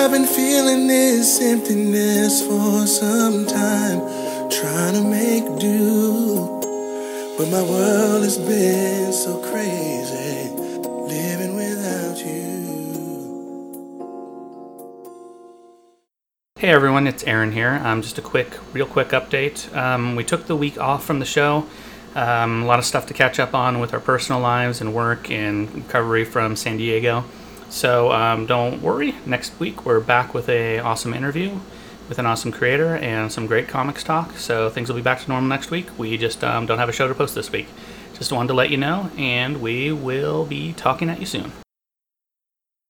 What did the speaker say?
I've been feeling this emptiness for some time, trying to make do, but my world has been so crazy, living without you. Hey everyone, it's Aaron here. Just a real quick update. We took the week off from the show. A lot of stuff to catch up on with our personal lives and work and recovery from San Diego. So don't worry, next week we're back with an awesome interview with an awesome creator and some great comics talk. So things will be back to normal next week. We just don't have a show to post this week. Just wanted to let you know, and we will be talking at you soon.